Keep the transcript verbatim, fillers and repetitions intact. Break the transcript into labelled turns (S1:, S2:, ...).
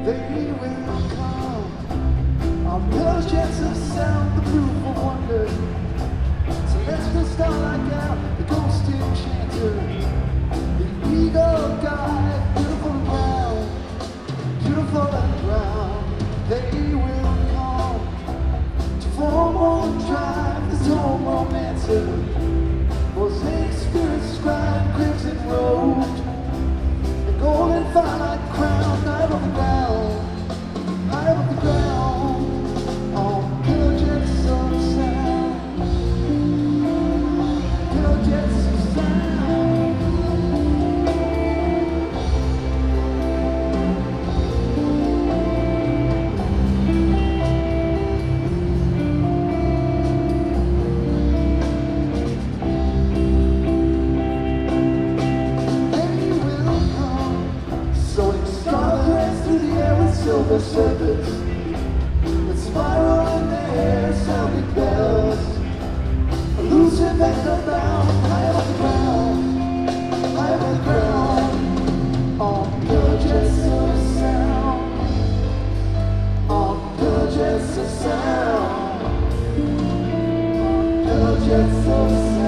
S1: They will come on those jets of sound, the proof of wonder. Celestial starlight out, the ghost enchanter, the eagle guide, beautiful and brown, beautiful and brown. They will come to form on drive, the dome romancer, mosaic spirit scribe, crimson robed, the golden firelight crown, high above the ground, high above the ground, on killer jets of sound, killer jets of sound. Silver serpents that spiral in the air, sounding bells, elusive and bound, high above the ground, high above the ground, on the jets of sound, on the jets of sound, on the jets of sound.